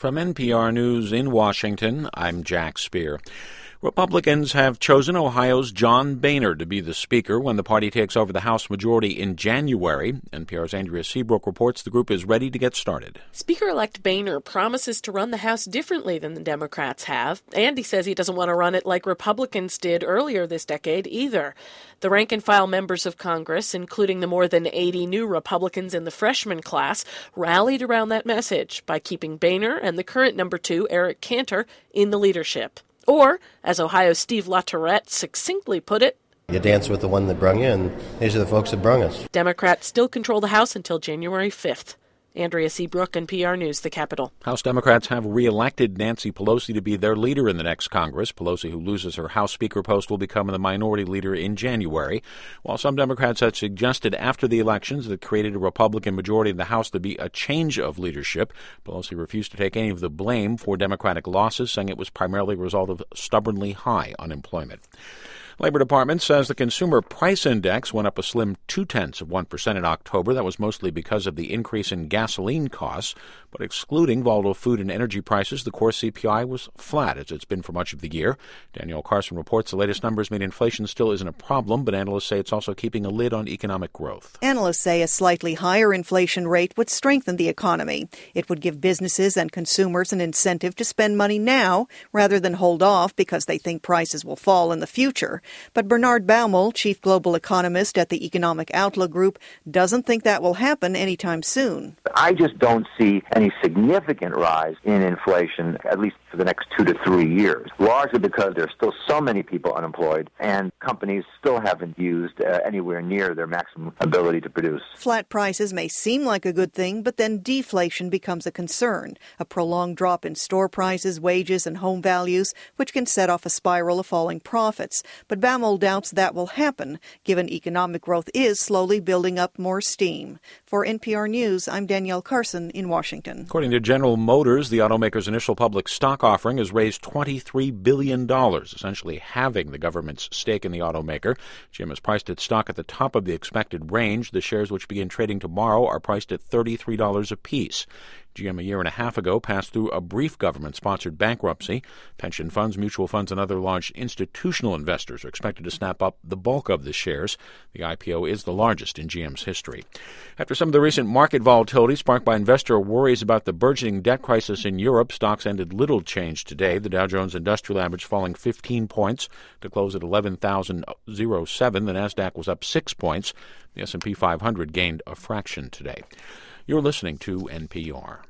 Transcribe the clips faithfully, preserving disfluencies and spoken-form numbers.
From N P R News in Washington, I'm Jack Speer. Republicans have chosen Ohio's John Boehner to be the Speaker when the party takes over the House majority in January. N P R's Andrea Seabrook reports the group is ready to get started. Speaker-elect Boehner promises to run the House differently than the Democrats have, and he says he doesn't want to run it like Republicans did earlier this decade either. The rank-and-file members of Congress, including the more than eighty new Republicans in the freshman class, rallied around that message by keeping Boehner and the current number two, Eric Cantor, in the leadership. Or, as Ohio's Steve LaTourette succinctly put it, you dance with the one that brung you, and these are the folks that brung us. Democrats still control the House until January fifth. Andrea Seabrook, N P R News, the Capitol. House Democrats have reelected Nancy Pelosi to be their leader in the next Congress. Pelosi, who loses her House Speaker post, will become the minority leader in January. While some Democrats had suggested after the elections that created a Republican majority in the House to be a change of leadership, Pelosi refused to take any of the blame for Democratic losses, saying it was primarily a result of stubbornly high unemployment. Labor Department says the Consumer Price Index went up a slim two-tenths of one percent in October. That was mostly because of the increase in gasoline costs. But excluding volatile food and energy prices, the core C P I was flat, as it's been for much of the year. Danielle Carson reports the latest numbers mean inflation still isn't a problem, but analysts say it's also keeping a lid on economic growth. Analysts say a slightly higher inflation rate would strengthen the economy. It would give businesses and consumers an incentive to spend money now rather than hold off because they think prices will fall in the future. But Bernard Baumol, chief global economist at the Economic Outlook Group, doesn't think that will happen anytime soon. I just don't see any significant rise in inflation, at least for the next two to three years, largely because there are still so many people unemployed and companies still haven't used uh, anywhere near their maximum ability to produce. Flat prices may seem like a good thing, but then deflation becomes a concern, a prolonged drop in store prices, wages, and home values, which can set off a spiral of falling profits. But Baumol doubts that will happen, given economic growth is slowly building up more steam. For N P R News, I'm Danielle Carson in Washington. According to General Motors, the automaker's initial public stock offering has raised twenty-three billion dollars, essentially halving the government's stake in the automaker. G M has priced its stock at the top of the expected range. The shares, which begin trading tomorrow, are priced at thirty-three dollars apiece. G M a year and a half ago passed through a brief government-sponsored bankruptcy. Pension funds, mutual funds, and other large institutional investors are expected to snap up the bulk of the shares. The I P O is the largest in G M's history. After some of the recent market volatility sparked by investor worries about the burgeoning debt crisis in Europe, stocks ended little change today. The Dow Jones Industrial Average falling fifteen points to close at eleven thousand seven. The Nasdaq was up six points. The S and P five hundred gained a fraction today. You're listening to N P R.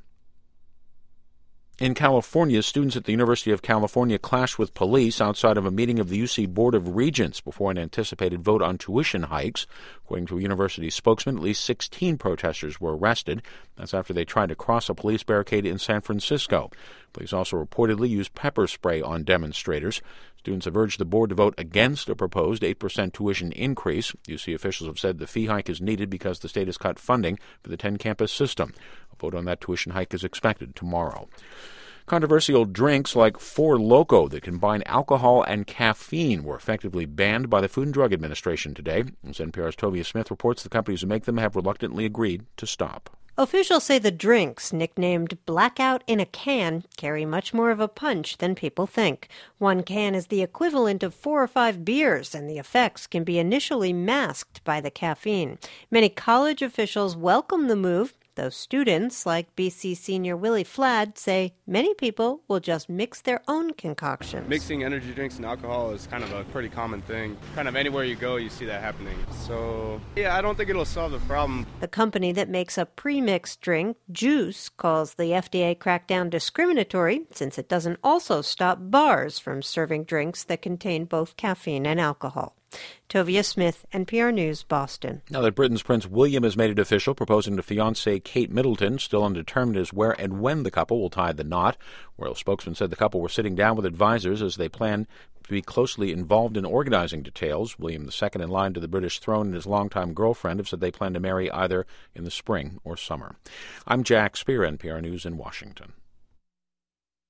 In California, students at the University of California clashed with police outside of a meeting of the U C Board of Regents before an anticipated vote on tuition hikes. According to a university spokesman, at least sixteen protesters were arrested. That's after they tried to cross a police barricade in San Francisco. Police also reportedly used pepper spray on demonstrators. Students have urged the board to vote against a proposed eight percent tuition increase. U C officials have said the fee hike is needed because the state has cut funding for the ten-campus system. A vote on that tuition hike is expected tomorrow. Controversial drinks like Four Loko that combine alcohol and caffeine were effectively banned by the Food and Drug Administration today. As N P R's Tovia Smith reports, the companies who make them have reluctantly agreed to stop. Officials say the drinks, nicknamed Blackout in a Can, carry much more of a punch than people think. One can is the equivalent of four or five beers, and the effects can be initially masked by the caffeine. Many college officials welcome the move, though students, like B C senior Willie Fladd, say many people will just mix their own concoctions. Mixing energy drinks and alcohol is kind of a pretty common thing. Kind of anywhere you go, you see that happening. So, yeah, I don't think it'll solve the problem. The company that makes a pre-mixed drink, Juice, calls the F D A crackdown discriminatory since it doesn't also stop bars from serving drinks that contain both caffeine and alcohol. Tovia Smith, N P R News, Boston. Now that Britain's Prince William has made it official, proposing to fiancée Kate Middleton, still undetermined as where and when the couple will tie the knot. Royal spokesman said the couple were sitting down with advisors as they plan to be closely involved in organizing details. William, the second in line to the British throne, and his longtime girlfriend have said they plan to marry either in the spring or summer. I'm Jack Speer, N P R News in Washington.